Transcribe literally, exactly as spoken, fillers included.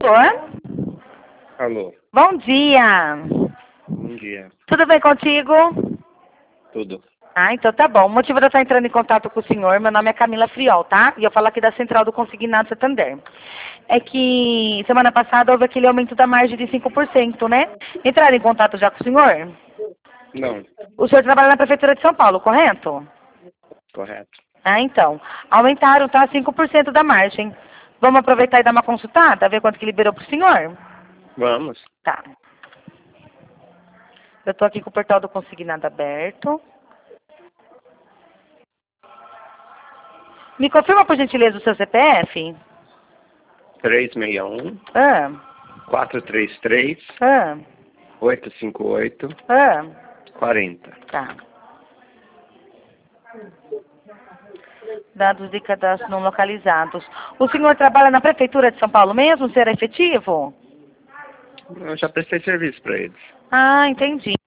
Alô? Alô, Bom dia. bom dia. Tudo bem contigo? Tudo. Ah, então tá bom. O motivo de eu estar entrando em contato com o senhor, meu nome é Camila Friol, tá? E eu falo aqui da Central do Consignado Santander. É que semana passada houve aquele aumento da margem de cinco por cento, né? Entraram em contato já com o senhor? Não, O senhor trabalha na Prefeitura de São Paulo, correto? correto. Ah, então. Aumentaram, tá? cinco por cento da margem. Vamos aproveitar e dar uma consultada, ver quanto que liberou pro senhor? Vamos. Tá. Eu estou aqui com o portal do Consignado aberto. Me confirma, por gentileza, o seu C P F? três seis um, Ah, quatro três três, ah, oito cinco oito, ah. quatro zero. Tá. Dados de cadastro não localizados. O senhor trabalha na Prefeitura de São Paulo mesmo? Será efetivo? Eu já prestei serviço para eles. Ah, entendi.